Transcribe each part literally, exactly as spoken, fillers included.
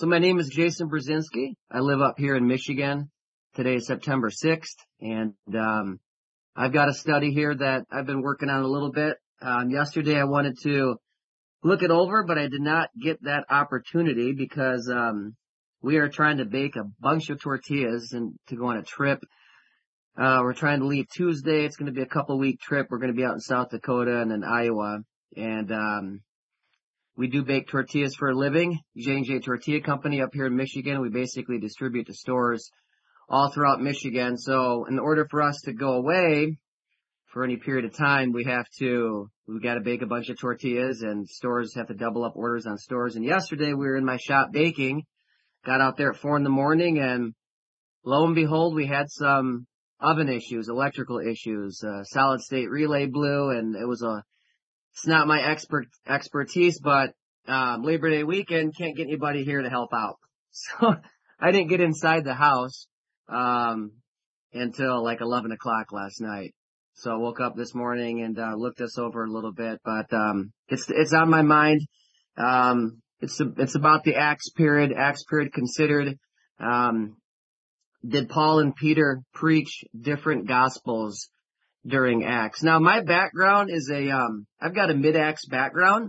So my name is Jason Brzezinski. I live up here in Michigan. Today is September sixth, and um, I've got a study here that I've been working on a little bit. Um, yesterday I wanted to look it over, but I did not get that opportunity because um, we are trying to bake a bunch of tortillas and to go on a trip. Uh, we're trying to leave Tuesday. It's going to be a couple week trip. We're going to be out in South Dakota and in Iowa, and um, we do bake tortillas for a living. J and J Tortilla Company up here in Michigan. We basically distribute to stores all throughout Michigan. So in order for us to go away for any period of time, we have to, we got to bake a bunch of tortillas, and stores have to double up orders on stores. And yesterday we were in my shop baking, got out there at four in the morning, and lo and behold, we had some oven issues, electrical issues, uh, solid state relay blew, and it was a, it's not my expert expertise, but um, Labor Day weekend, can't get anybody here to help out. So I didn't get inside the house um, until like eleven o'clock last night. So I woke up this morning and uh, looked this over a little bit, but um, it's it's on my mind. Um, it's it's about the Acts period. Acts period considered. Um, did Paul and Peter preach different gospels during Acts? Now, my background is a, um, I've got a mid-Acts background,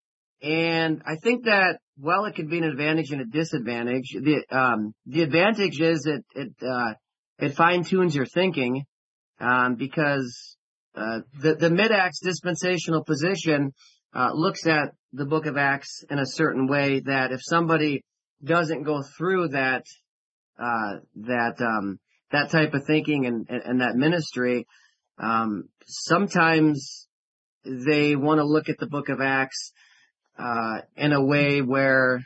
and I think that, well, it could be an advantage and a disadvantage. The, um, the advantage is it, it, uh, it fine-tunes your thinking, um, because, uh, the, the mid-Acts dispensational position, uh, looks at the book of Acts in a certain way that if somebody doesn't go through that, uh, that, um, that type of thinking and, and, and that ministry, Um, sometimes they want to look at the book of Acts, uh, in a way where,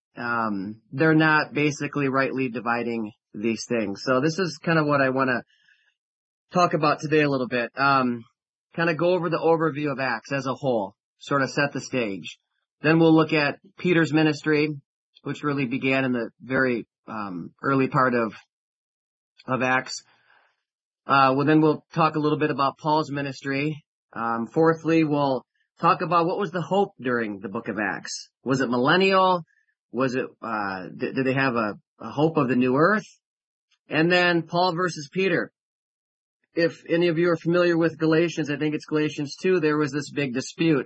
um, they're not basically rightly dividing these things. So this is kind of what I want to talk about today a little bit. Um, kind of go over the overview of Acts as a whole, sort of set the stage. Then we'll look at Peter's ministry, which really began in the very, um, early part of, of Acts. Uh, well, then we'll talk a little bit about Paul's ministry. Um, fourthly, we'll talk about what was the hope during the book of Acts. Was it millennial? Was it, uh, did, did they have a, a hope of the new earth? And then Paul versus Peter. If any of you are familiar with Galatians, I think it's Galatians two, there was this big dispute.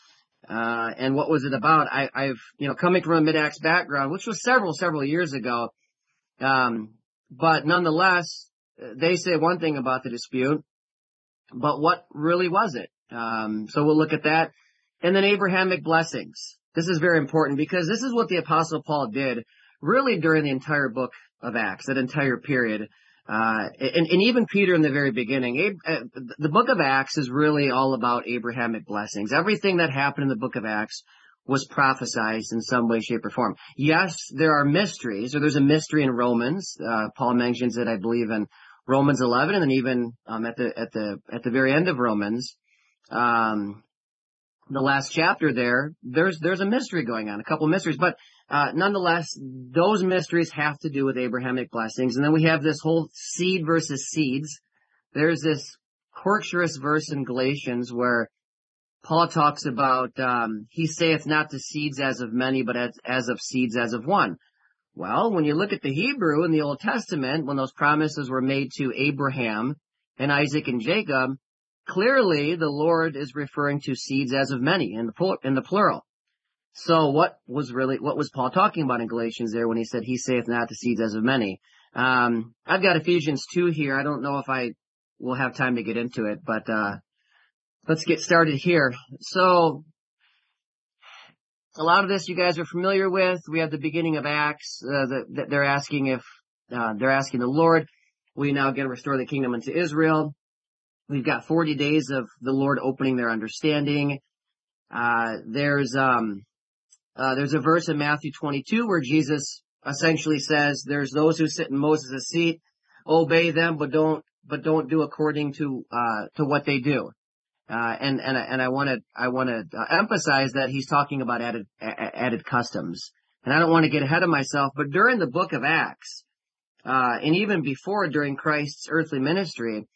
Uh, and what was it about? I, I've, you know, coming from a mid-Acts background, which was several, several years ago. Um, but nonetheless, they say one thing about the dispute, but what really was it? Um, so we'll look at that. And then Abrahamic blessings. This is very important because this is what the Apostle Paul did really during the entire book of Acts, that entire period. Uh, and, and even Peter in the very beginning. Ab- uh, the book of Acts is really all about Abrahamic blessings. Everything that happened in the book of Acts was prophesized in some way, shape, or form. Yes, there are mysteries, or there's a mystery in Romans. Uh, Paul mentions it, I believe, in Romans eleven, and then even um, at the at the at the very end of Romans, um, the last chapter there, there's there's a mystery going on, a couple mysteries, but uh, nonetheless, those mysteries have to do with Abrahamic blessings. And then we have this whole seed versus seeds. There's this torturous verse in Galatians where Paul talks about, um, he saith not to seeds as of many, but as, as of seeds as of one. Well, when you look at the Hebrew in the Old Testament, when those promises were made to Abraham and Isaac and Jacob, clearly the Lord is referring to seeds as of many in the, in the plural. So what was really, what was Paul talking about in Galatians there when he said, he saith not to seeds as of many? Um, I've got Ephesians two here. I don't know if I will have time to get into it, but, uh, let's get started here. So, a lot of this you guys are familiar with. We have the beginning of Acts, uh, that they're asking if, uh, they're asking the Lord, will you now again restore the kingdom unto Israel? We've got forty days of the Lord opening their understanding. Uh, there's, um, uh, there's a verse in Matthew twenty-two where Jesus essentially says, there's those who sit in Moses' seat, obey them, but don't, but don't do according to, uh, to what they do. Uh, and, and, and I want to, I want to uh, emphasize that he's talking about added, a- added customs. And I don't want to get ahead of myself, but during the book of Acts, uh, and even before during Christ's earthly ministry,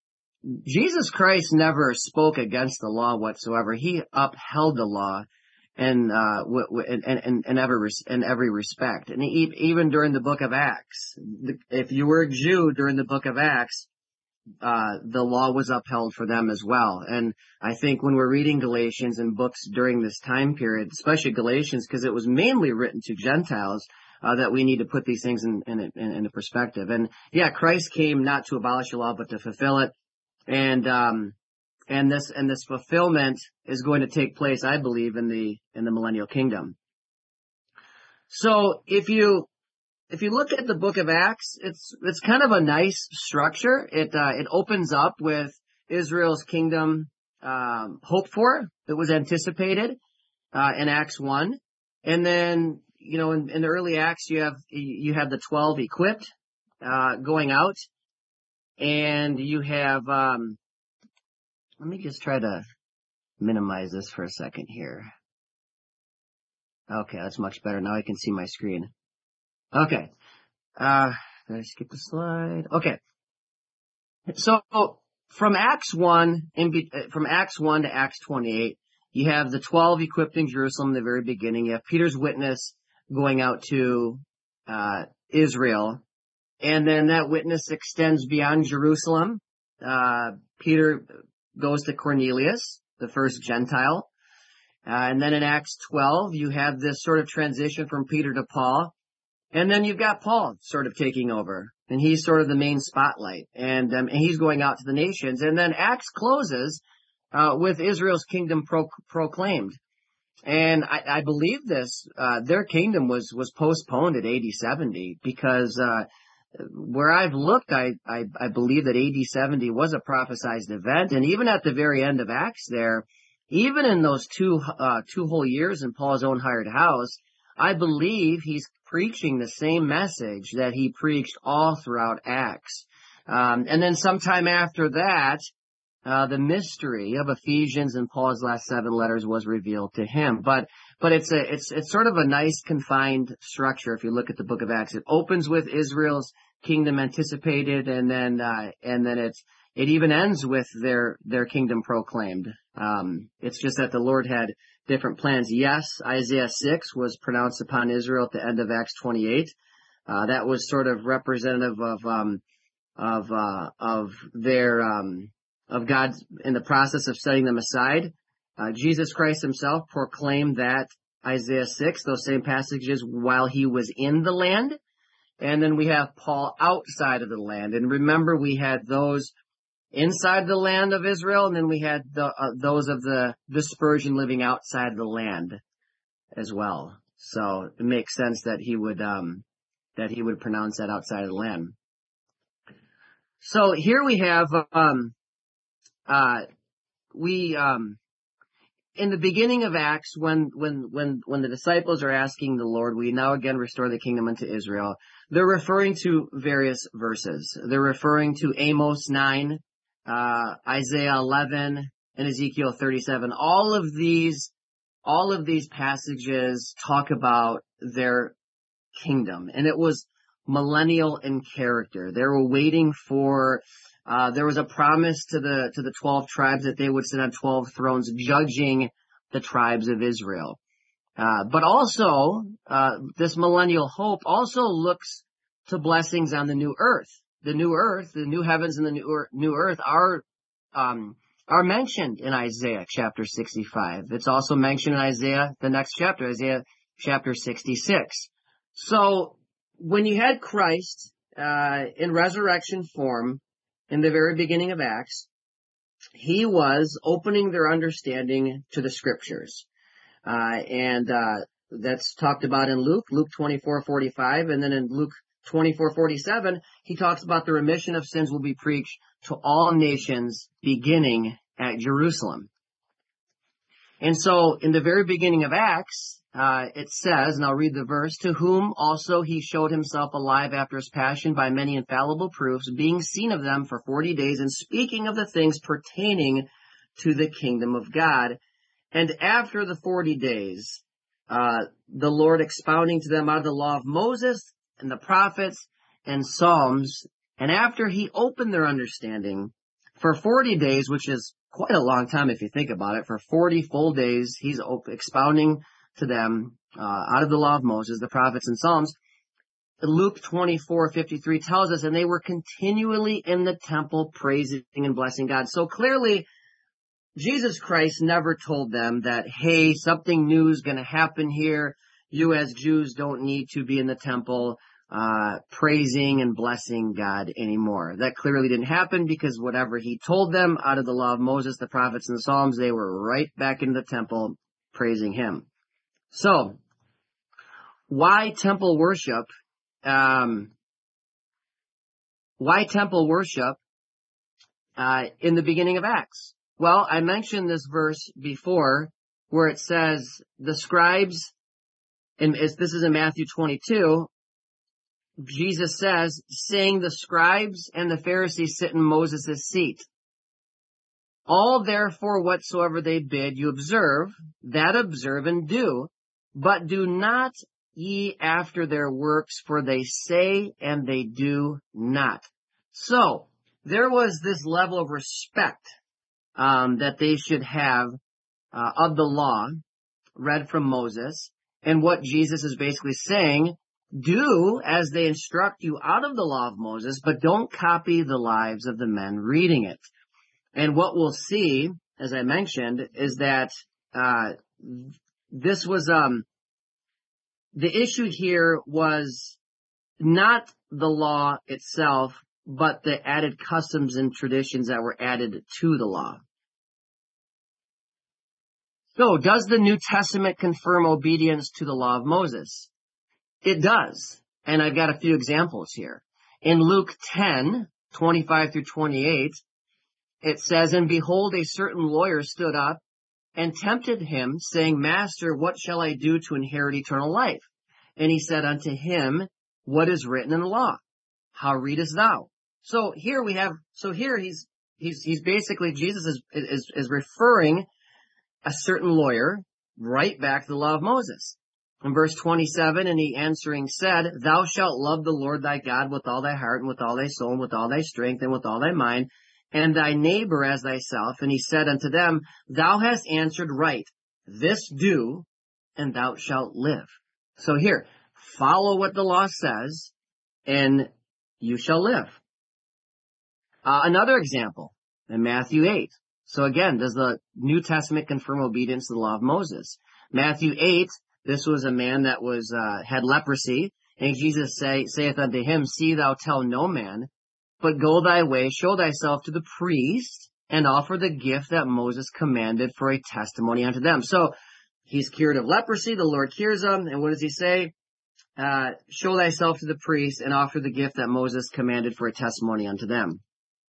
Jesus Christ never spoke against the law whatsoever. He upheld the law. and uh, w- w- in, in, in every res- in every respect. And e- even during the book of Acts, the, if you were a Jew during the book of Acts, uh, the law was upheld for them as well. And I think when we're reading Galatians and books during this time period, especially Galatians, because it was mainly written to Gentiles, uh, that we need to put these things in, in, in, in perspective. And yeah, Christ came not to abolish the law, but to fulfill it. And, um, and this, and this fulfillment is going to take place, I believe, in the, in the millennial kingdom. So if you, If you look at the book of Acts, it's it's kind of a nice structure. It uh, it opens up with Israel's kingdom um, hoped for, that was anticipated uh, in Acts one, and then you know in, in the early Acts you have you have the twelve equipped uh, going out, and you have um, let me just try to minimize this for a second here. Okay, that's much better. Now I can see my screen. Okay. Uh, did I skip the slide? Okay. So from Acts one, in be, from Acts one to Acts twenty-eight, you have the twelve equipped in Jerusalem in the very beginning. You have Peter's witness going out to, uh, Israel. And then that witness extends beyond Jerusalem. Uh, Peter goes to Cornelius, the first Gentile. Uh, and then in Acts twelve, you have this sort of transition from Peter to Paul. And then you've got Paul sort of taking over, and he's sort of the main spotlight, and, um, and he's going out to the nations. And then Acts closes uh, with Israel's kingdom pro- proclaimed. And I, I believe this, uh, their kingdom was, was postponed at A D seventy because uh, where I've looked, I, I, I believe that A D seventy was a prophesized event. And even at the very end of Acts there, even in those two uh, two whole years in Paul's own hired house, I believe he's preaching the same message that he preached all throughout Acts. Um, and then sometime after that, uh, the mystery of Ephesians and Paul's last seven letters was revealed to him. But, but it's a, it's, it's sort of a nice confined structure if you look at the book of Acts. It opens with Israel's kingdom anticipated, and then, uh, and then it's, it even ends with their, their kingdom proclaimed. Um, it's just that the Lord had different plans. Yes, Isaiah six was pronounced upon Israel at the end of Acts twenty-eight. Uh, that was sort of representative of, um, of, uh, of their, um, of God in the process of setting them aside. Uh, Jesus Christ himself proclaimed that Isaiah six, those same passages, while he was in the land. And then we have Paul outside of the land. And remember, we had those inside the land of Israel, and then we had the, uh, those of the dispersion living outside the land as well. So it makes sense that he would, um, that he would pronounce that outside of the land. So here we have, um, uh, we, um, in the beginning of Acts, when, when, when, when the disciples are asking the Lord, we now again restore the kingdom unto Israel, they're referring to various verses. They're referring to Amos nine, uh, Isaiah eleven, and Ezekiel thirty-seven. All of these, all of these passages talk about their kingdom, and it was millennial in character. They were waiting for, uh, there was a promise to the, to the twelve tribes that they would sit on twelve thrones judging the tribes of Israel. Uh, but also, uh, this millennial hope also looks to blessings on the new earth. The new earth, the new heavens and the new earth, new earth are, um, are mentioned in Isaiah chapter sixty-five. It's also mentioned in Isaiah, the next chapter, Isaiah chapter sixty-six. So, when you had Christ, uh, in resurrection form in the very beginning of Acts, he was opening their understanding to the scriptures. Uh, and, uh, that's talked about in Luke, Luke twenty-four forty-five, and then in Luke twenty-four forty-seven, he talks about the remission of sins will be preached to all nations beginning at Jerusalem. And so, in the very beginning of Acts, uh, it says, and I'll read the verse, to whom also he showed himself alive after his passion by many infallible proofs, being seen of them for forty days, and speaking of the things pertaining to the kingdom of God. And after the forty days, uh, the Lord expounding to them out of the law of Moses and the prophets and Psalms, and after he opened their understanding For forty days, which is quite a long time if you think about it, for forty full days, he's expounding to them uh, out of the law of Moses, the prophets and Psalms. Luke twenty-four fifty-three tells us, and they were continually in the temple praising and blessing God. So clearly, Jesus Christ never told them that, hey, something new is going to happen here. You as Jews don't need to be in the temple uh praising and blessing God anymore. That clearly didn't happen, because whatever he told them out of the law of Moses, the prophets and the Psalms, they were right back in the temple praising him. So, why temple worship? Um, why temple worship uh, in the beginning of Acts? Well, I mentioned this verse before where it says the scribes, and this is in Matthew twenty-two, Jesus says, saying the scribes and the Pharisees sit in Moses' seat. All therefore whatsoever they bid you observe, that observe and do, but do not ye after their works, for they say and they do not. So, there was this level of respect um, that they should have uh, of the law read from Moses, and what Jesus is basically saying, do as they instruct you out of the law of Moses, but don't copy the lives of the men reading it. And what we'll see, as I mentioned, is that uh, this was... um. The issue here was not the law itself, but the added customs and traditions that were added to the law. So, does the New Testament confirm obedience to the law of Moses? It does. And I've got a few examples here. In Luke ten, twenty-five through twenty-eight, it says, and behold, a certain lawyer stood up and tempted him, saying, Master, what shall I do to inherit eternal life? And he said unto him, what is written in the law? How readest thou? So here we have, so here he's, he's, he's basically, Jesus is, is, is referring a certain lawyer right back to the law of Moses. In verse twenty-seven, and he answering said, Thou shalt love the Lord thy God with all thy heart, and with all thy soul, and with all thy strength, and with all thy mind, and thy neighbor as thyself. And he said unto them, Thou hast answered right. This do, and thou shalt live. So here, follow what the law says, and you shall live. Uh, another example, in Matthew eight. So again, does the New Testament confirm obedience to the law of Moses? Matthew eight, this was a man that was uh, had leprosy, and Jesus say, saith unto him, See thou tell no man, but go thy way, show thyself to the priest, and offer the gift that Moses commanded for a testimony unto them. So, he's cured of leprosy, the Lord cures him, and what does he say? Uh, show thyself to the priest, and offer the gift that Moses commanded for a testimony unto them.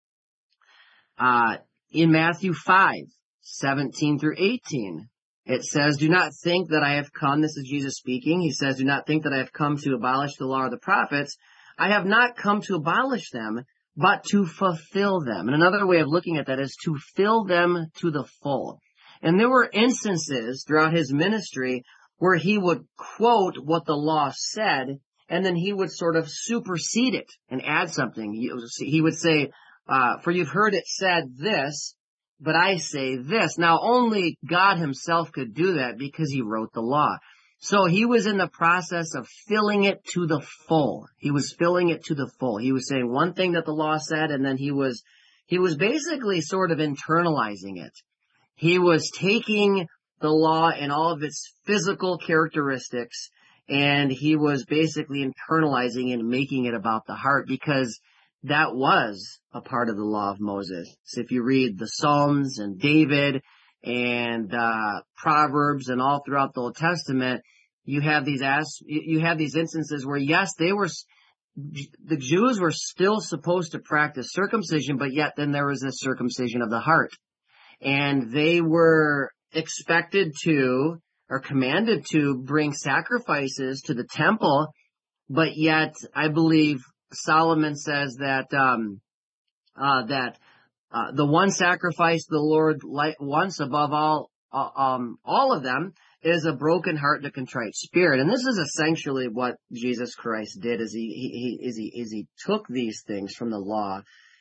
Uh, in Matthew five, seventeen through eighteen, it says, Do not think that I have come, this is Jesus speaking, he says, Do not think that I have come to abolish the law of the prophets. I have not come to abolish them, but to fulfill them. And another way of looking at that is to fill them to the full. And there were instances throughout his ministry where he would quote what the law said, and then he would sort of supersede it and add something. He would say, uh, for you've heard it said this, but I say this. Now, only God himself could do that because he wrote the law. So he was in the process of filling it to the full. He was filling it to the full. He was saying one thing that the law said, and then he was, he was basically sort of internalizing it. He was taking the law and all of its physical characteristics, and he was basically internalizing it and making it about the heart, because that was a part of the law of Moses. So if you read the Psalms and David and uh Proverbs and all throughout the Old Testament, you have these as you have these instances where, yes, they were the Jews were still supposed to practice circumcision, but yet then there was this circumcision of the heart, and they were expected to or commanded to bring sacrifices to the temple, but yet I believe Solomon says that um uh that Uh, the one sacrifice the Lord wants above all, uh, um, all of them is a broken heart and a contrite spirit. And this is essentially what Jesus Christ did, is he, he, he, is he, is he took these things from the law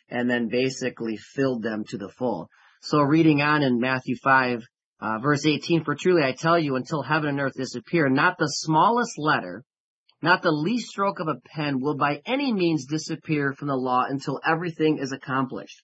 and then basically filled them to the full. So reading on in Matthew five, uh, verse eighteen, for truly I tell you, until heaven and earth disappear, not the smallest letter, not the least stroke of a pen will by any means disappear from the law until everything is accomplished.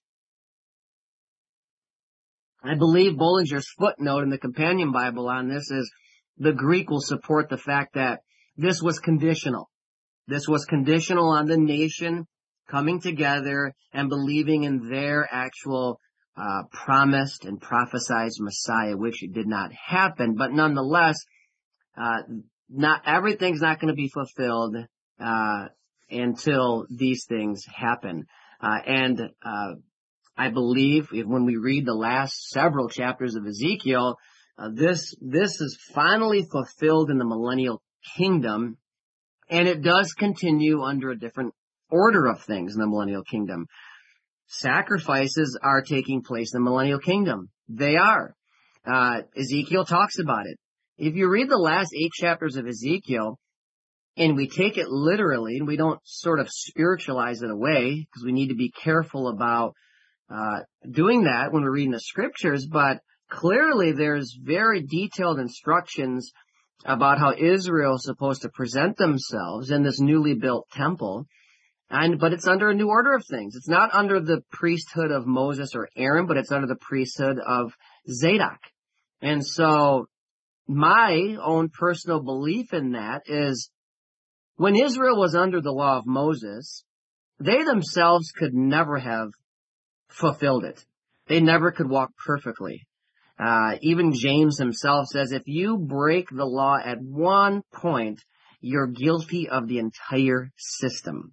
I believe Bollinger's footnote in the Companion Bible on this is the Greek will support the fact that this was conditional. This was conditional on the nation coming together and believing in their actual uh, promised and prophesied Messiah, which it did not happen. But nonetheless, uh, not everything's not going to be fulfilled uh, until these things happen. Uh, and uh, I believe if, when we read the last several chapters of Ezekiel, uh, this this is finally fulfilled in the millennial kingdom, and it does continue under a different order of things in the millennial kingdom. Sacrifices are taking place in the millennial kingdom. They are. Uh, Ezekiel talks about it. If you read the last eight chapters of Ezekiel, and we take it literally, and we don't sort of spiritualize it away, because we need to be careful about uh doing that when we're reading the scriptures, but clearly there's very detailed instructions about how Israel is supposed to present themselves in this newly built temple. And, but it's under a new order of things. It's not under the priesthood of Moses or Aaron, but it's under the priesthood of Zadok. And so my own personal belief in that is when Israel was under the law of Moses, they themselves could never have fulfilled it. They never could walk perfectly. Uh, even James himself says, if you break the law at one point, you're guilty of the entire system.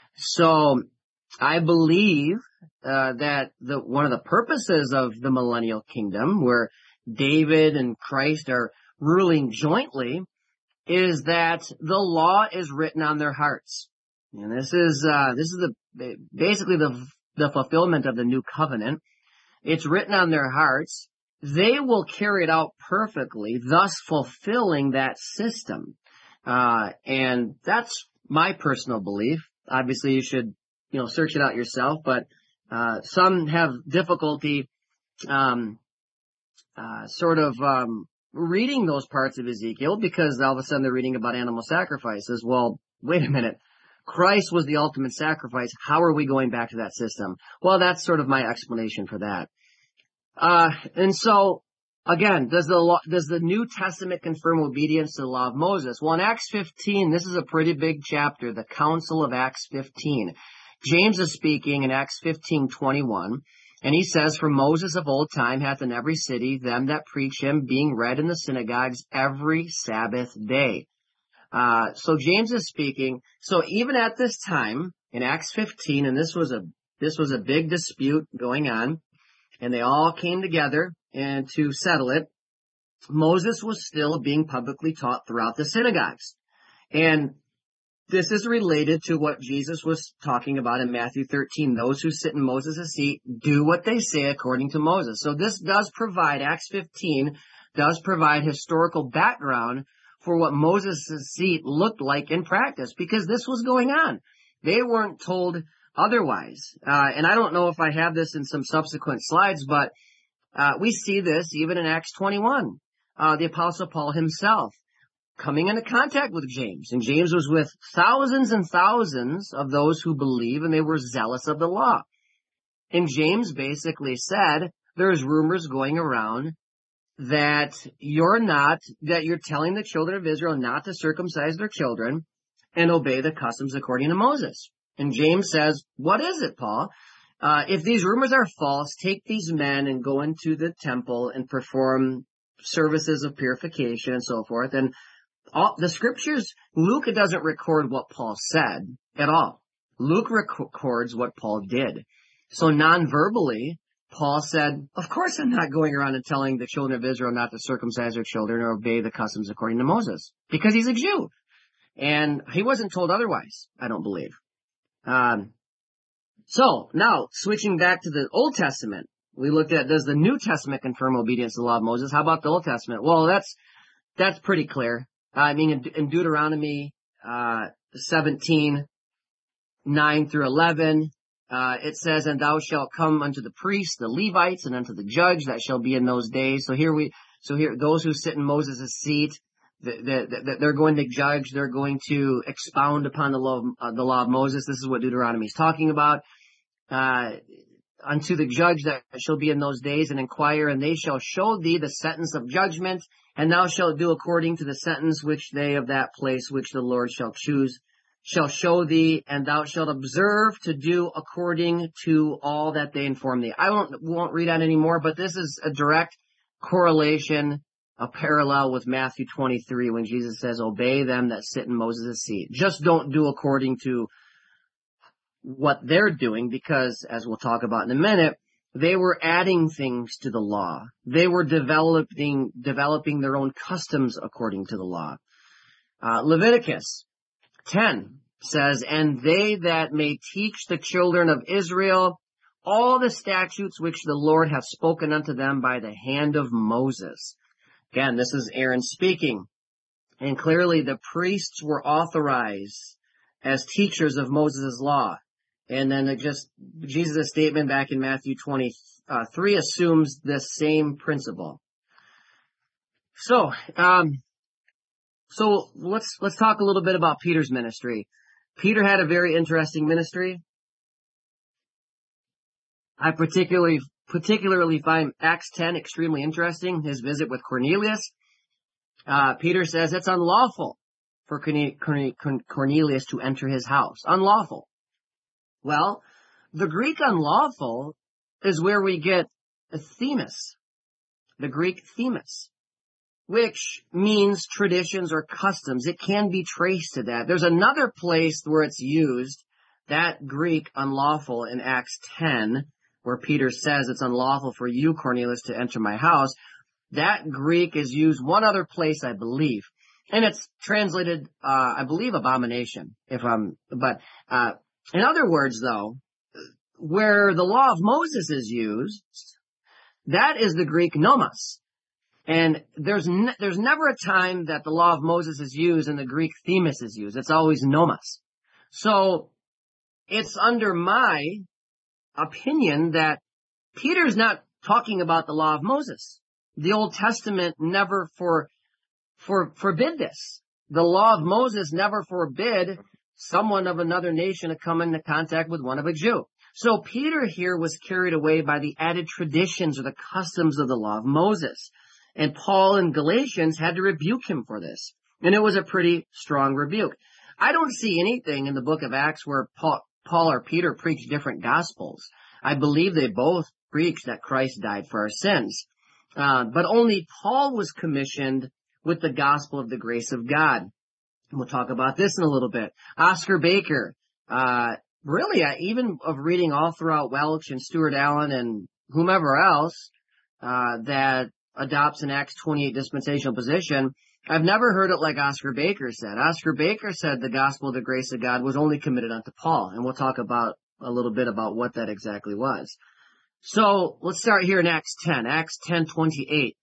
So I believe uh, that the one of the purposes of the millennial kingdom, where David and Christ are ruling jointly, is that the law is written on their hearts. And this is uh, this is the basically the the fulfillment of the new covenant. It's written on their hearts. They will carry it out perfectly, thus fulfilling that system. Uh, and that's my personal belief. Obviously, you should, you know, search it out yourself, but uh, some have difficulty um, uh, sort of um, reading those parts of Ezekiel because all of a sudden they're reading about animal sacrifices. Well, wait a minute. Christ was the ultimate sacrifice. How are we going back to that system? Well, that's sort of my explanation for that. Uh, and so, again, does the law, does the New Testament confirm obedience to the law of Moses? Well, in Acts fifteen, this is a pretty big chapter, the Council of Acts fifteen. James is speaking in Acts fifteen twenty-one, and he says, for Moses of old time hath in every city them that preach him, being read in the synagogues every Sabbath day. Uh, so James is speaking. So even at this time in Acts fifteen, and this was a, this was a big dispute going on, and they all came together and to settle it, Moses was still being publicly taught throughout the synagogues. And this is related to what Jesus was talking about in Matthew thirteen. Those who sit in Moses' seat do what they say according to Moses. So this does provide, Acts fifteen does provide historical background for what Moses' seat looked like in practice, because this was going on. They weren't told otherwise. Uh, and I don't know if I have this in some subsequent slides, but uh, we see this even in Acts twenty-one. Uh, the Apostle Paul himself coming into contact with James. And James was with thousands and thousands of those who believe, and they were zealous of the law. And James basically said, there's rumors going around that you're not, that you're telling the children of Israel not to circumcise their children and obey the customs according to Moses. And James says, what is it, Paul? Uh, if these rumors are false, take these men and go into the temple and perform services of purification and so forth. And all the scriptures, Luke doesn't record what Paul said at all. Luke records what Paul did. So non-verbally, Paul said, of course I'm not going around and telling the children of Israel not to circumcise their children or obey the customs according to Moses, because he's a Jew. And he wasn't told otherwise, I don't believe. Um, so now switching back to the Old Testament, we looked at, does the New Testament confirm obedience to the law of Moses? How about the Old Testament? Well, that's, that's pretty clear. Uh, I mean, in, in Deuteronomy, uh, seventeen, nine through eleven, Uh, it says, and thou shalt come unto the priests, the Levites, and unto the judge that shall be in those days. So here we, so here, those who sit in Moses' seat, the, the, the, they're going to judge, they're going to expound upon the law, of, uh, the law of Moses. This is what Deuteronomy is talking about. Uh, unto the judge that shall be in those days, and inquire, and they shall show thee the sentence of judgment, and thou shalt do according to the sentence which they of that place which the Lord shall choose shall show thee, and thou shalt observe to do according to all that they inform thee. I won't, won't read on anymore, but this is a direct correlation, a parallel with Matthew twenty-three when Jesus says, obey them that sit in Moses' seat. Just don't do according to what they're doing, because, as we'll talk about in a minute, they were adding things to the law. They were developing, developing their own customs according to the law. Uh, Leviticus ten says, and they that may teach the children of Israel all the statutes which the Lord hath spoken unto them by the hand of Moses. Again, this is Aaron speaking. And clearly the priests were authorized as teachers of Moses' law. And then it just, Jesus' statement back in Matthew twenty-three assumes this same principle. So, um, So let's, let's talk a little bit about Peter's ministry. Peter had a very interesting ministry. I particularly, particularly find Acts ten extremely interesting, his visit with Cornelius. Uh, Peter says it's unlawful for Cornelius to enter his house. Unlawful. Well, the Greek unlawful is where we get themis, the Greek themis, which means traditions or customs. It can be traced to that. There's another place where it's used, that Greek unlawful in Acts ten, where Peter says it's unlawful for you, Cornelius, to enter my house. That Greek is used one other place, I believe. And it's translated, uh, I believe, abomination, if I'm, but, uh, in other words, though, where the law of Moses is used, that is the Greek nomos. And there's ne- there's never a time that the law of Moses is used and the Greek themis is used. It's always nomos. So it's under my opinion that Peter's not talking about the law of Moses. The Old Testament never for, for forbid this. The law of Moses never forbid someone of another nation to come into contact with one of a Jew. So Peter here was carried away by the added traditions or the customs of the law of Moses. And Paul in Galatians had to rebuke him for this. And it was a pretty strong rebuke. I don't see anything in the book of Acts where Paul, Paul or Peter preached different gospels. I believe they both preached that Christ died for our sins. Uh, but only Paul was commissioned with the gospel of the grace of God. And we'll talk about this in a little bit. Oscar Baker, uh, really, uh, even of reading all throughout Welch and Stuart Allen and whomever else, uh, that adopts an Acts twenty-eight dispensational position, I've never heard it like Oscar Baker said. Oscar Baker said the gospel of the grace of God was only committed unto Paul, and we'll talk about a little bit about what that exactly was. So let's start here in Acts ten. Acts ten twenty-eight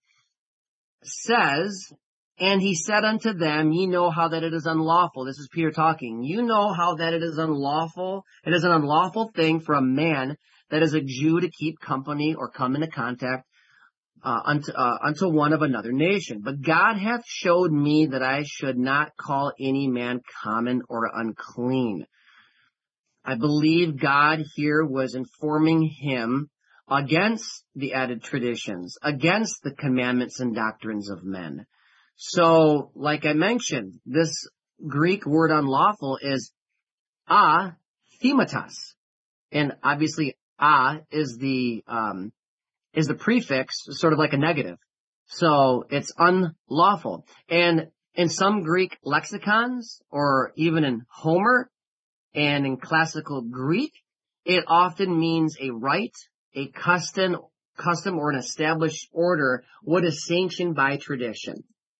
says, and he said unto them, ye know how that it is unlawful. This is Peter talking. You know how that it is unlawful. It is an unlawful thing for a man that is a Jew to keep company or come into contact Uh, unto, uh, unto one of another nation. But God hath showed me that I should not call any man common or unclean. I believe God here was informing him against the added traditions, against the commandments and doctrines of men. So, like I mentioned, this Greek word unlawful is athematos. And obviously, a is the, um, is the prefix, sort of like a negative. So it's unlawful. And in some Greek lexicons, or even in Homer and in classical Greek, it often means a rite, a custom, custom or an established order, what is sanctioned by tradition.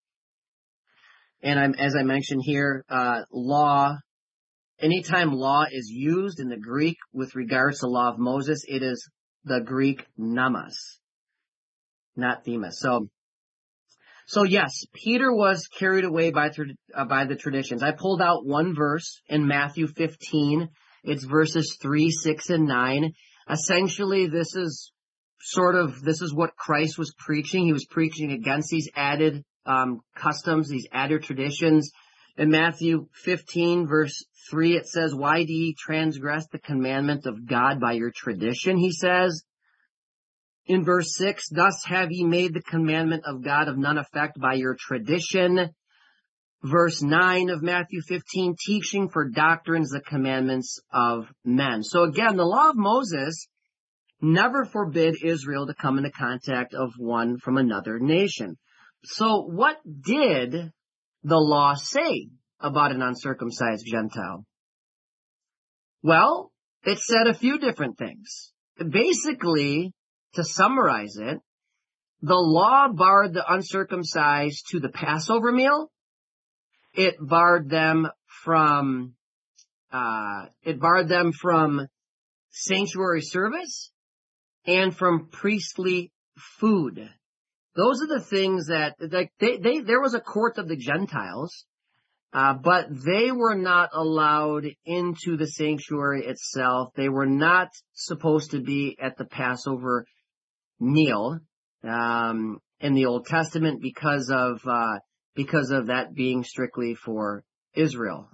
And I'm, as I mentioned here, uh, law, anytime law is used in the Greek with regards to the law of Moses, it is the Greek nomos, not themis. So, so yes, Peter was carried away by, uh, by the traditions. I pulled out one verse in Matthew fifteen, It's verses three, six, and nine. Essentially, this is sort of, this is what Christ was preaching. He was preaching against these added um, customs, these added traditions. In Matthew fifteen, verse three, it says, "Why do ye transgress the commandment of God by your tradition?" He says. In verse six, "Thus have ye made the commandment of God of none effect by your tradition." Verse nine of Matthew fifteen, "Teaching for doctrines the commandments of men." So again, the law of Moses never forbid Israel to come into contact of one from another nation. So what did the law say about an uncircumcised Gentile? Well, it said a few different things. Basically, to summarize it, the law barred the uncircumcised to the Passover meal. It barred them from, uh, it barred them from sanctuary service and from priestly food. Those are the things that, like, they, they, there was a court of the Gentiles, uh, but they were not allowed into the sanctuary itself. They were not supposed to be at the Passover meal, um, in the Old Testament because of, uh, because of that being strictly for Israel.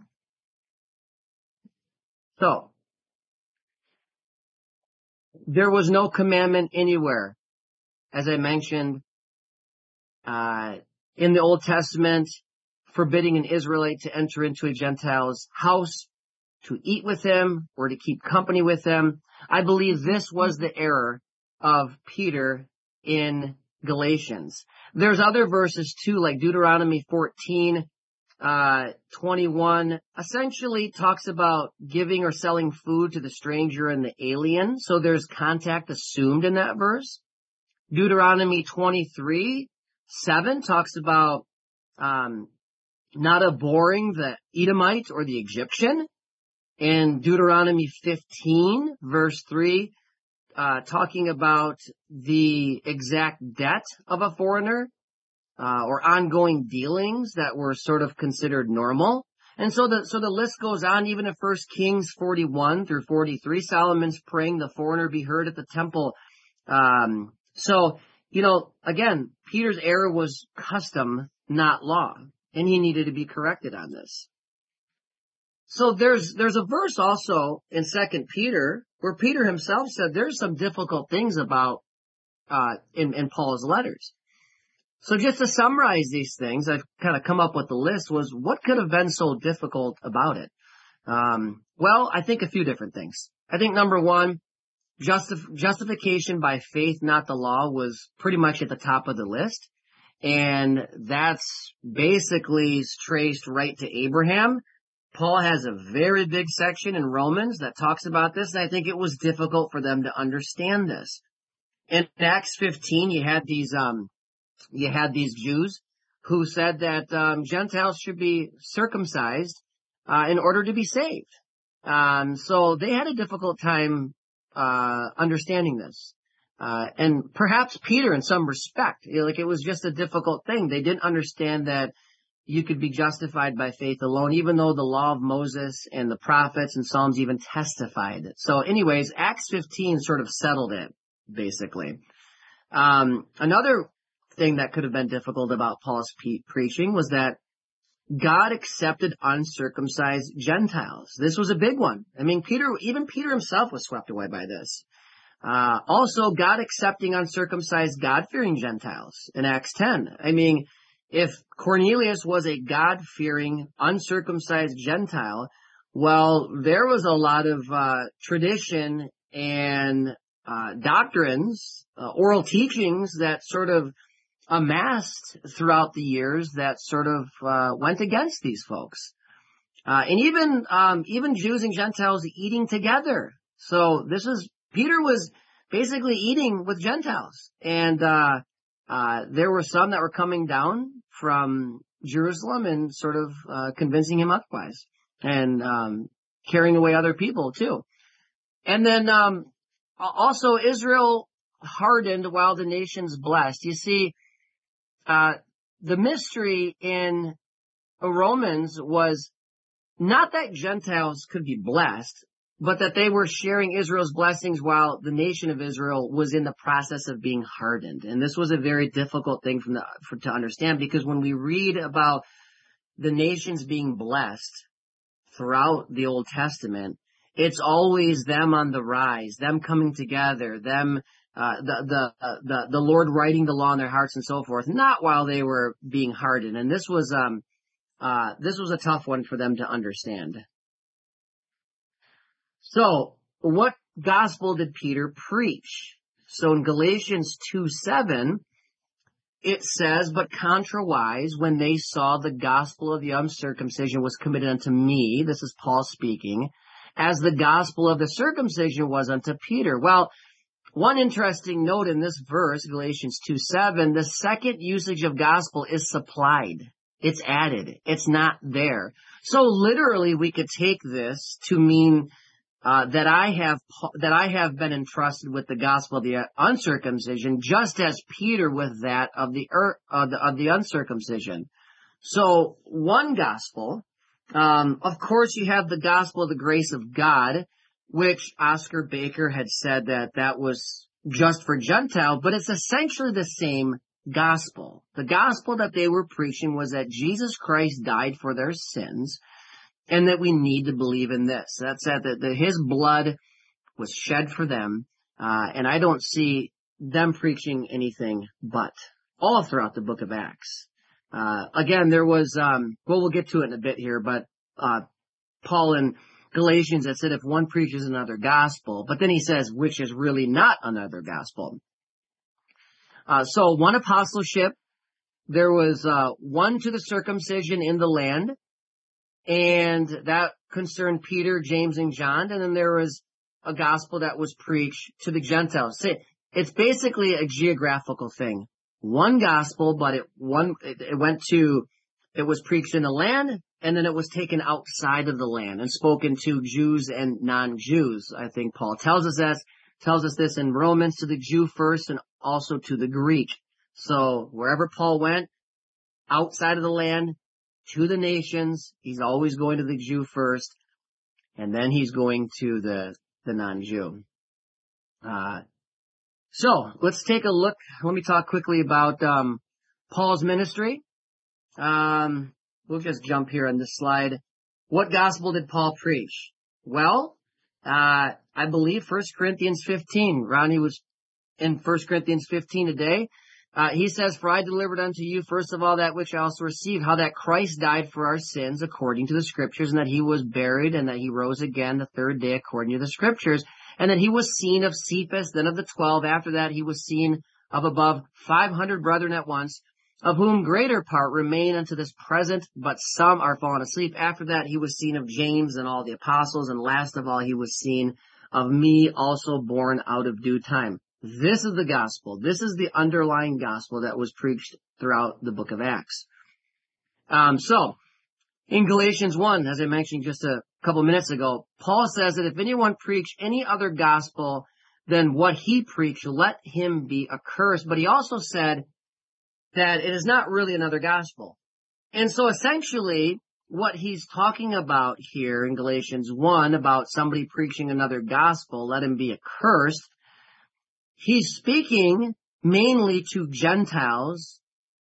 So, there was no commandment anywhere, as I mentioned, uh, in the Old Testament, forbidding an Israelite to enter into a Gentile's house, to eat with him, or to keep company with him. I believe this was the error of Peter in Galatians. There's other verses too, like Deuteronomy fourteen, uh, twenty-one, essentially talks about giving or selling food to the stranger and the alien. So there's contact assumed in that verse. Deuteronomy twenty-three, seven talks about, um, not abhorring the Edomite or the Egyptian. And Deuteronomy fifteen, verse three, uh, talking about the exact debt of a foreigner, uh, or ongoing dealings that were sort of considered normal. And so the, so the list goes on. Even in First Kings forty-one through forty-three, Solomon's praying the foreigner be heard at the temple. Um, so, you know, again, Peter's error was custom, not law, and he needed to be corrected on this. So there's, there's a verse also in Second Peter where Peter himself said there's some difficult things about, uh, in, in Paul's letters. So just to summarize these things, I've kind of come up with the list was what could have been so difficult about it? Um, well, I think a few different things. I think number one, justif- justification by faith, not the law, was pretty much at the top of the list. And that's basically traced right to Abraham. Paul has a very big section in Romans that talks about this, and I think it was difficult for them to understand this. In Acts fifteen, you had these, um, you had these Jews who said that, um, Gentiles should be circumcised, uh, in order to be saved. Um, so they had a difficult time, uh, understanding this. Uh, and perhaps Peter in some respect, you know, like it was just a difficult thing. They didn't understand that you could be justified by faith alone, even though the law of Moses and the prophets and Psalms even testified it. So anyways, Acts fifteen sort of settled it, basically. Um, another thing that could have been difficult about Paul's pe- preaching was that God accepted uncircumcised Gentiles. This was a big one. I mean, Peter, even Peter himself was swept away by this. Uh, also, God accepting uncircumcised, God-fearing Gentiles in Acts ten. I mean, if Cornelius was a God-fearing, uncircumcised Gentile, well, there was a lot of uh, tradition and uh, doctrines, uh, oral teachings that sort of amassed throughout the years that sort of uh, went against these folks. Uh, and even um, even Jews and Gentiles eating together. So this is, Peter was basically eating with Gentiles. And uh, uh, there were some that were coming down from Jerusalem and sort of uh, convincing him otherwise. And um, carrying away other people too. And then um, also Israel hardened while the nations blessed. You see, uh, the mystery in Romans was not that Gentiles could be blessed, but that they were sharing Israel's blessings while the nation of Israel was in the process of being hardened. And this was a very difficult thing from the, for, to understand, because when we read about the nations being blessed throughout the Old Testament, it's always them on the rise, them coming together, them, uh, the, the, uh, the, the Lord writing the law in their hearts and so forth, not while they were being hardened. And this was, um, uh, this was a tough one for them to understand. So, what gospel did Peter preach? So in Galatians two seven, it says, but contrawise, when they saw the gospel of the uncircumcision was committed unto me, this is Paul speaking, as the gospel of the circumcision was unto Peter. Well, one interesting note in this verse, Galatians two seven, the second usage of gospel is supplied. It's added. It's not there. So literally we could take this to mean uh, that I have that I have been entrusted with the gospel of the uncircumcision, just as Peter with that of the er, uh, the, of the uncircumcision. So one gospel. Um, of course, you have the gospel of the grace of God, which Oscar Baker had said that that was just for Gentile, but it's essentially the same gospel. The gospel that they were preaching was that Jesus Christ died for their sins, and that we need to believe in this. That's that, that, that his blood was shed for them, uh, and I don't see them preaching anything but all throughout the book of Acts. Uh, again, there was, um, well, we'll get to it in a bit here, but, uh, Paul in Galatians that said if one preaches another gospel, but then he says, which is really not another gospel. Uh, so one apostleship, there was, uh, one to the circumcision in the land, and that concerned Peter, James, and John, and then there was a gospel that was preached to the Gentiles. It's basically a geographical thing. One gospel, but it one it, it went to, it was preached in the land, and then it was taken outside of the land and spoken to Jews and non-Jews. I think Paul tells us that, tells us this in Romans, to the Jew first and also to the Greek. So wherever Paul went, outside of the land, to the nations, he's always going to the Jew first, and then he's going to the, the non-Jew. Uh, So, let's take a look. Let me talk quickly about um, Paul's ministry. Um, we'll just jump here on this slide. What gospel did Paul preach? Well, uh, I believe First Corinthians fifteen. Ronnie was in First Corinthians fifteen today. Uh, he says, for I delivered unto you first of all that which I also received, how that Christ died for our sins according to the Scriptures, and that he was buried, and that he rose again the third day according to the Scriptures, and that he was seen of Cephas, then of the twelve. After that he was seen of above five hundred brethren at once, of whom greater part remain unto this present, but some are fallen asleep. After that he was seen of James and all the apostles, and last of all he was seen of me, also born out of due time. This is the gospel. This is the underlying gospel that was preached throughout the book of Acts. Um, so, in Galatians one, as I mentioned just a couple minutes ago, Paul says that if anyone preach any other gospel than what he preached, let him be accursed. But he also said that it is not really another gospel. And so essentially, what he's talking about here in Galatians one, about somebody preaching another gospel, let him be accursed, he's speaking mainly to Gentiles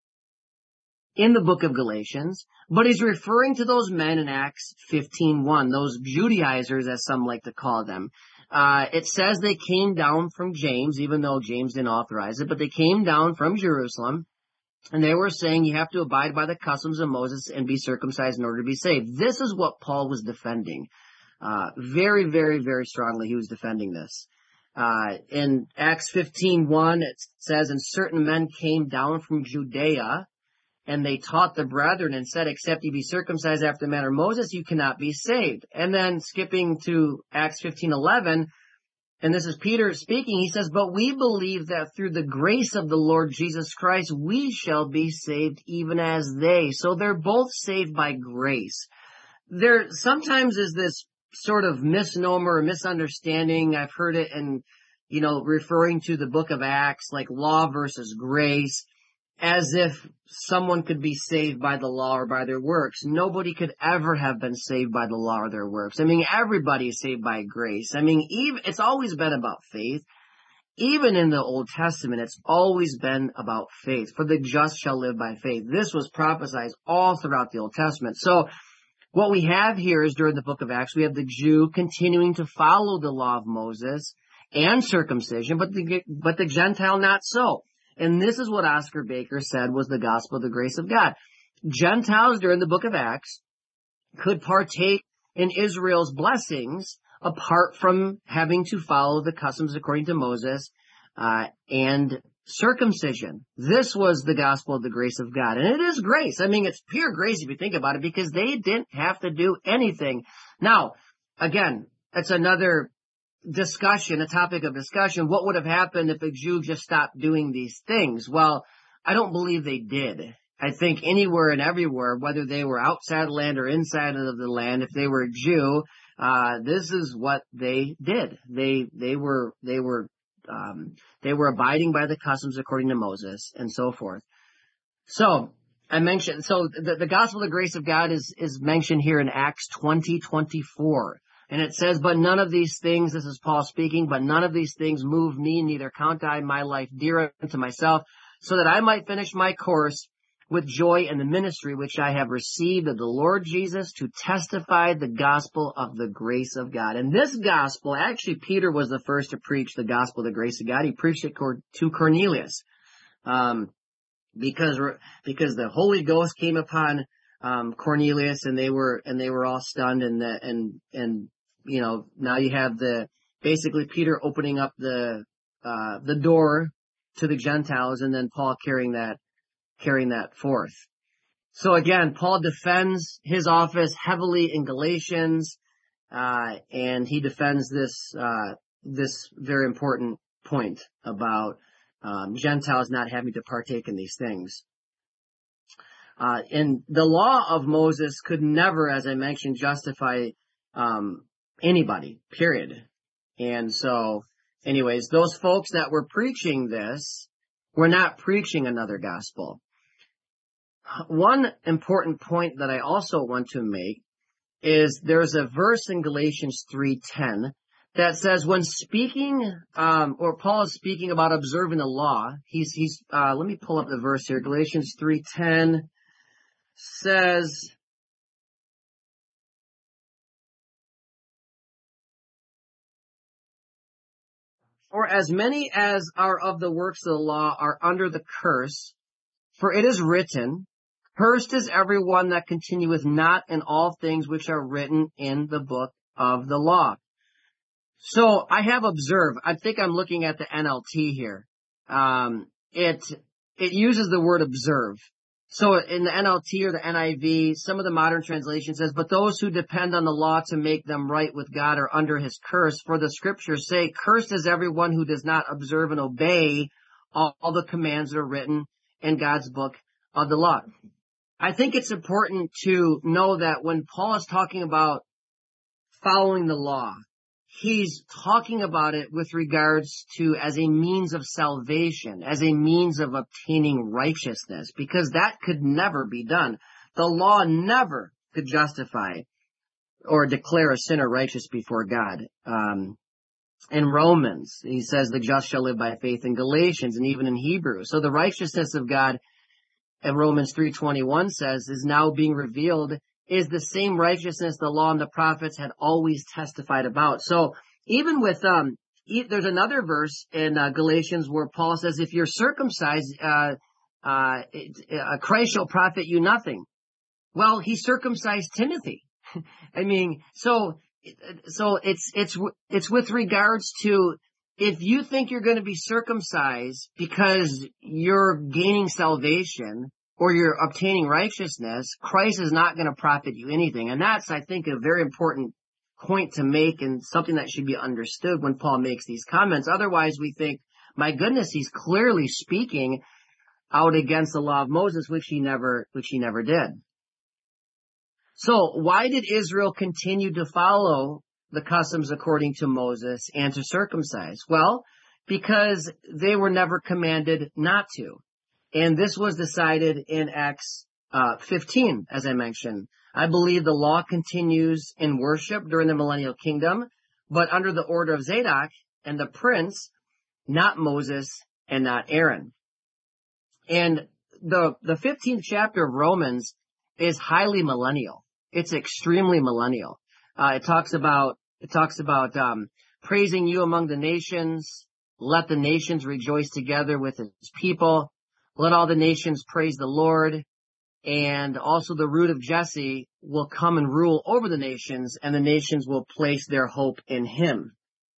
in the book of Galatians, but he's referring to those men in Acts fifteen one, those Judaizers, as some like to call them. Uh, it says they came down from James, even though James didn't authorize it, but they came down from Jerusalem, and they were saying you have to abide by the customs of Moses and be circumcised in order to be saved. This is what Paul was defending. Uh, very, very, very strongly he was defending this. Uh, in Acts fifteen one, it says, and certain men came down from Judea, and they taught the brethren and said, except ye be circumcised after the manner of Moses, you cannot be saved. And then skipping to Acts fifteen eleven, and this is Peter speaking, he says, but we believe that through the grace of the Lord Jesus Christ, we shall be saved even as they. So they're both saved by grace. There sometimes is this sort of misnomer or misunderstanding. I've heard it in, you know, referring to the book of Acts, like law versus grace. as if someone could be saved by the law or by their works. Nobody could ever have been saved by the law or their works. I mean, everybody is saved by grace. I mean, even, it's always been about faith. Even in the Old Testament, it's always been about faith. For the just shall live by faith. This was prophesied all throughout the Old Testament. So what we have here is during the book of Acts, we have the Jew continuing to follow the law of Moses and circumcision, but the, but the Gentile not so. And this is what Oscar Baker said was the gospel of the grace of God. Gentiles during the book of Acts could partake in Israel's blessings apart from having to follow the customs according to Moses uh, and circumcision. This was the gospel of the grace of God. And it is grace. I mean, it's pure grace if you think about it, because they didn't have to do anything. Now, again, it's another discussion, a topic of discussion. What would have happened if a Jew just stopped doing these things? Well, I don't believe they did. I think anywhere and everywhere, whether they were outside the land or inside of the land, if they were a Jew, uh, this is what they did. They, they were, they were, um, they were abiding by the customs according to Moses and so forth. So, I mentioned, so the, the gospel of the grace of God is, is mentioned here in Acts twenty twenty-four. And it says, but none of these things, this is Paul speaking, but none of these things move me, neither count I my life dear unto myself, so that I might finish my course with joy in the ministry which I have received of the Lord Jesus to testify the gospel of the grace of God. And this gospel, actually Peter was the first to preach the gospel of the grace of God. He preached it to Cornelius, um, because, because the Holy Ghost came upon um, Cornelius, and they were, and they were all stunned, and the, and, and, you know, now you have the, basically Peter opening up the, uh, the door to the Gentiles, and then Paul carrying that, carrying that forth. So again, Paul defends his office heavily in Galatians, uh, and he defends this, uh, this very important point about, um, Gentiles not having to partake in these things. Uh, and the law of Moses could never, as I mentioned, justify, um, anybody, period. And so, anyways, those folks that were preaching this were not preaching another gospel. One important point that I also want to make is there's a verse in Galatians three ten that says when speaking, um, or Paul is speaking about observing the law, he's, he's, uh, let me pull up the verse here. Galatians three ten says, for as many as are of the works of the law are under the curse, for it is written, cursed is everyone that continueth not in all things which are written in the book of the law. So I have observed, I think I'm looking at the N L T here. Um, it, it uses the word observe. So in the N L T or the N I V, some of the modern translation says, but those who depend on the law to make them right with God are under his curse. For the scriptures say, cursed is everyone who does not observe and obey all, all the commands that are written in God's book of the law. I think it's important to know that when Paul is talking about following the law, he's talking about it with regards to as a means of salvation, as a means of obtaining righteousness, because that could never be done. The law never could justify or declare a sinner righteous before God. Um, in Romans, he says the just shall live by faith. In Galatians, and even in Hebrews. So the righteousness of God, in Romans three twenty-one says, is now being revealed, is the same righteousness the law and the prophets had always testified about. So even with, um, e- there's another verse in uh, Galatians where Paul says, if you're circumcised, uh, uh, it, uh, Christ shall profit you nothing. Well, he circumcised Timothy. I mean, so, so it's, it's, it's with regards to, if you think you're going to be circumcised because you're gaining salvation or you're obtaining righteousness, Christ is not going to profit you anything. And that's, I think, a very important point to make and something that should be understood when Paul makes these comments. Otherwise, we think, my goodness, he's clearly speaking out against the law of Moses, which he never, which he never did. So why did Israel continue to follow the customs according to Moses and to circumcise? Well, because they were never commanded not to. And this was decided in Acts uh, fifteen, as I mentioned. I believe the law continues in worship during the millennial kingdom, but under the order of Zadok and the prince, not Moses and not Aaron. And the the fifteenth chapter of Romans is highly millennial. It's extremely millennial. Uh, it talks about it talks about um, praising you among the nations. Let the nations rejoice together with his people. Let all the nations praise the Lord. And also the root of Jesse will come and rule over the nations, and the nations will place their hope in him.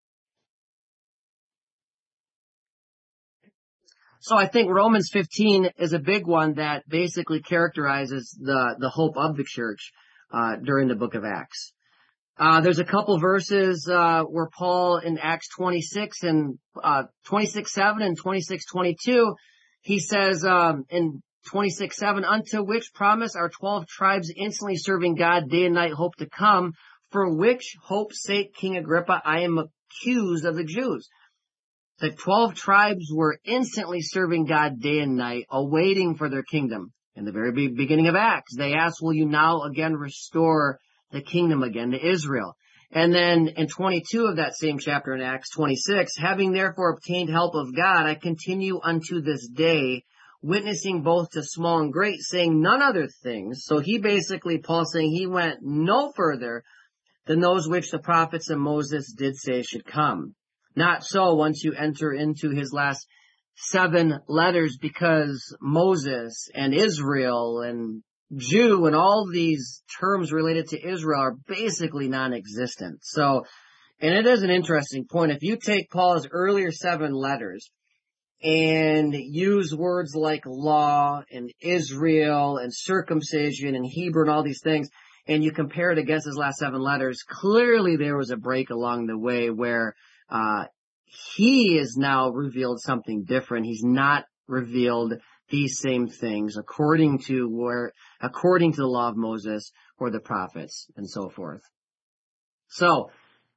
So I think Romans fifteen is a big one that basically characterizes the, the hope of the church uh, during the book of Acts. Uh, there's a couple verses uh, where Paul in Acts twenty-six and uh, twenty-six seven and twenty-six twenty-two, he says um, in twenty-six seven, unto which promise our twelve tribes instantly serving God day and night hope to come, for which hope's sake, King Agrippa, I am accused of the Jews. The twelve tribes were instantly serving God day and night, awaiting for their kingdom. In the very beginning of Acts, they asked, will you now again restore the kingdom again to Israel? And then in twenty-two of that same chapter in Acts twenty-six, having therefore obtained help of God, I continue unto this day, witnessing both to small and great, saying none other things. So he basically, Paul saying he went no further than those which the prophets and Moses did say should come. Not so once you enter into his last seven letters, because Moses and Israel and Jew and all these terms related to Israel are basically non-existent. So, and it is an interesting point. If you take Paul's earlier seven letters and use words like law and Israel and circumcision and Hebrew and all these things, and you compare it against his last seven letters, clearly there was a break along the way where uh he is now revealed something different. He's not revealed these same things according to where according to the law of Moses or the prophets and so forth. So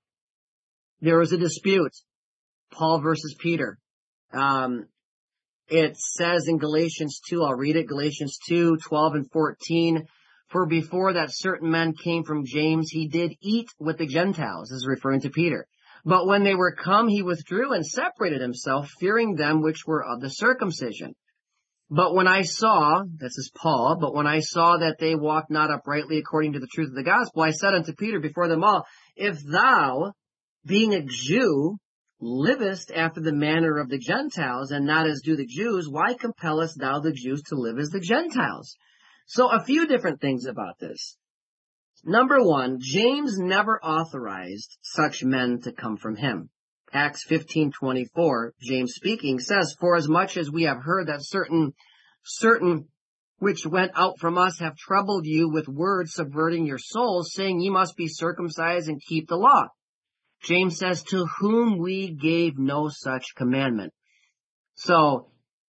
there was a dispute, Paul versus Peter. Um, it says in Galatians two, I'll read it, Galatians two, twelve and fourteen, for before that certain men came from James, he did eat with the Gentiles. This is referring to Peter. But when they were come, he withdrew and separated himself, fearing them which were of the circumcision. But when I saw, this is Paul, but when I saw that they walked not uprightly according to the truth of the gospel, I said unto Peter before them all, if thou, being a Jew, livest after the manner of the Gentiles, and not as do the Jews, why compellest thou the Jews to live as the Gentiles? So a few different things about this. Number one, James never authorized such men to come from him. Acts fifteen twenty-four, James speaking, says, for as much as we have heard that certain, certain which went out from us have troubled you with words subverting your souls, saying ye must be circumcised and keep the law. James says, to whom we gave no such commandment. So,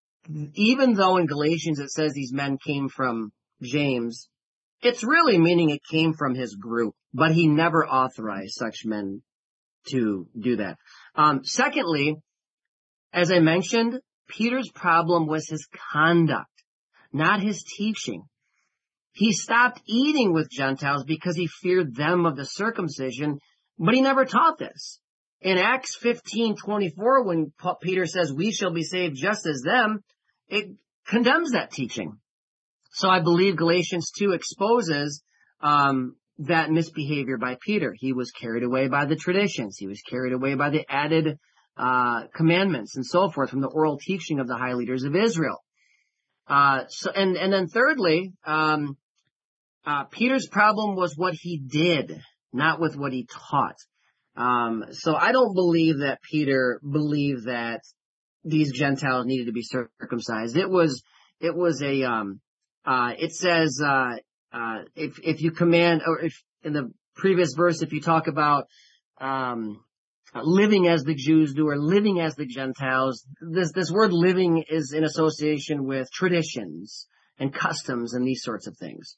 even though in Galatians it says these men came from James, it's really meaning it came from his group, but he never authorized such men to do that. Um, secondly, as I mentioned, Peter's problem was his conduct, not his teaching. He stopped eating with Gentiles because he feared them of the circumcision, but he never taught this. In Acts fifteen twenty-four, when Peter says we shall be saved just as them, it condemns that teaching. So I believe Galatians two exposes um, that misbehavior by Peter. He was carried away by the traditions. He was carried away by the added uh, commandments and so forth from the oral teaching of the high leaders of Israel. Uh, so, and, and then thirdly, um, uh, Peter's problem was what he did, not with what he taught. Um, so I don't believe that Peter believed that these Gentiles needed to be circumcised. It was, it was a, um, Uh, it says, uh, uh, if, if you command, or if in the previous verse, if you talk about, um, living as the Jews do or living as the Gentiles, this, this word living is in association with traditions and customs and these sorts of things.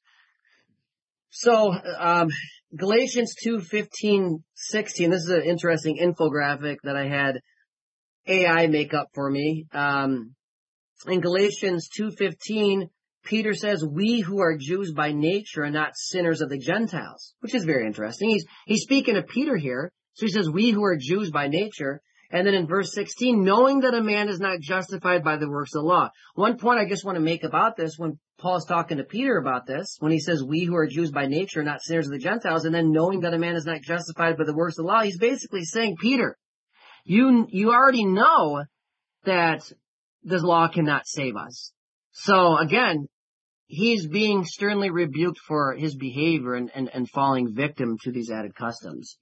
So, um, Galatians two, fifteen, sixteen, this is an interesting infographic that I had A I make up for me. Um, in Galatians two fifteen, Peter says, we who are Jews by nature are not sinners of the Gentiles, which is very interesting. He's, he's speaking to Peter here. So he says, we who are Jews by nature. And then in verse sixteen, knowing that a man is not justified by the works of the law. One point I just want to make about this, when Paul's talking to Peter about this, when he says, we who are Jews by nature are not sinners of the Gentiles, and then knowing that a man is not justified by the works of the law, he's basically saying, Peter, you, you already know that this law cannot save us. So again, he's being sternly rebuked for his behavior and, and, and falling victim to these added customs.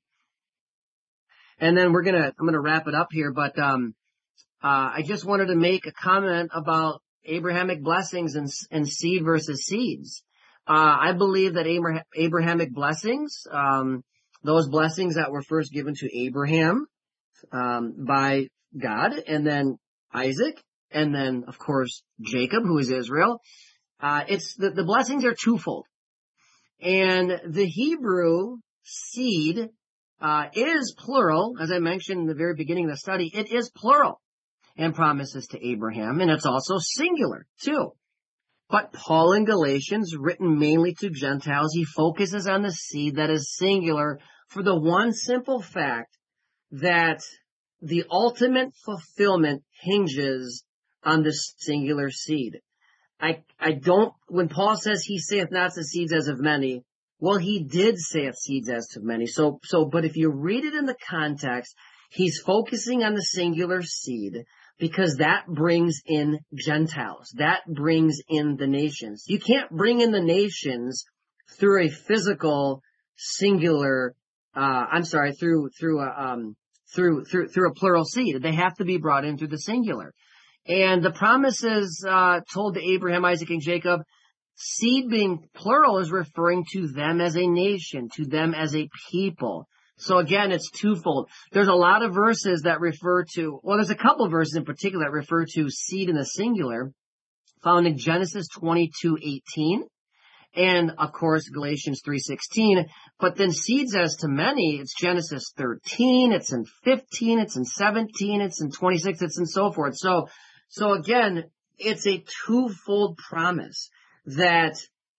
And then we're gonna, I'm gonna wrap it up here, but, um, uh, I just wanted to make a comment about Abrahamic blessings and, and seed versus seeds. Uh, I believe that Abraham, Abrahamic blessings, um, those blessings that were first given to Abraham, um, by God, and then Isaac, and then, of course, Jacob, who is Israel, uh, it's, the, the blessings are twofold. And the Hebrew seed Uh, is plural, as I mentioned in the very beginning of the study. It is plural and promises to Abraham, and it's also singular too. But Paul in Galatians, written mainly to Gentiles, he focuses on the seed that is singular for the one simple fact that the ultimate fulfillment hinges on this singular seed. I, I don't, when Paul says he saith not the seeds as of many, well, he did say it seeds as to many. So, so, but if you read it in the context, he's focusing on the singular seed because that brings in Gentiles. That brings in the nations. You can't bring in the nations through a physical singular, uh, I'm sorry, through, through a, um, through, through, through a plural seed. They have to be brought in through the singular. And the promises, uh, told to Abraham, Isaac, and Jacob, seed being plural is referring to them as a nation, to them as a people. So again, it's twofold. There's a lot of verses that refer to, well, there's a couple of verses in particular that refer to seed in the singular, found in Genesis twenty-two eighteen, and of course Galatians three sixteen. But then seeds as to many, it's Genesis thirteen, it's in fifteen, it's in seventeen, it's in twenty-six, it's in so forth. So, so again, it's a twofold promise that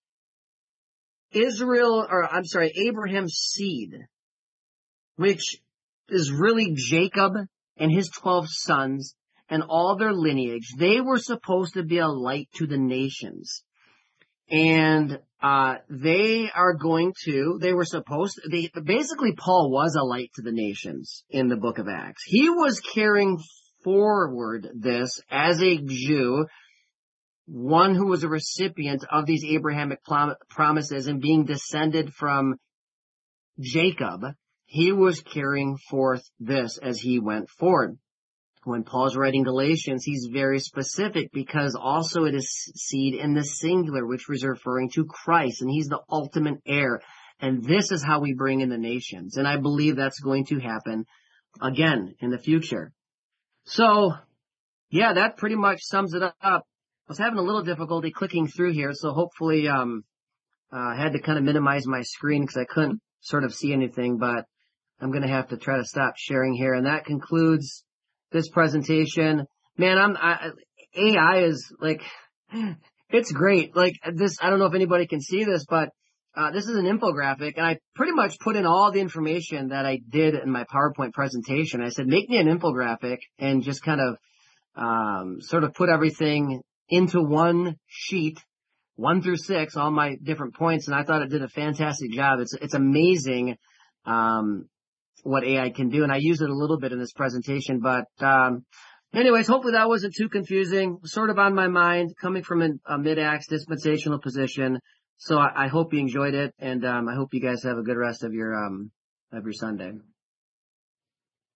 Israel, or I'm sorry, Abraham's seed, which is really Jacob and his twelve sons and all their lineage, they were supposed to be a light to the nations. And uh they are going to, they were supposed to, they, basically Paul was a light to the nations in the book of Acts. He was carrying forward this as a Jew, one who was a recipient of these Abrahamic prom- promises and being descended from Jacob. He was carrying forth this as he went forward. When Paul's writing Galatians, he's very specific because also it is seed in the singular, which was referring to Christ, and he's the ultimate heir. And this is how we bring in the nations. And I believe that's going to happen again in the future. So, yeah, that pretty much sums it up. I was having a little difficulty clicking through here, so hopefully um uh, I had to kind of minimize my screen because I couldn't sort of see anything, but I'm going to have to try to stop sharing here. And that concludes this presentation. Man, I'm I, A I is like, it's great. Like this, I don't know if anybody can see this, but uh, this is an infographic, and I pretty much put in all the information that I did in my PowerPoint presentation. I said, make me an infographic and just kind of um sort of put everything into one sheet, one through six, all my different points, and I thought it did a fantastic job. It's it's amazing um what A I can do, and I use it a little bit in this presentation, but um anyways, hopefully that wasn't too confusing. Sort of on my mind, coming from a, a mid-Acts dispensational position. So I, I hope you enjoyed it, and um I hope you guys have a good rest of your um of your Sunday.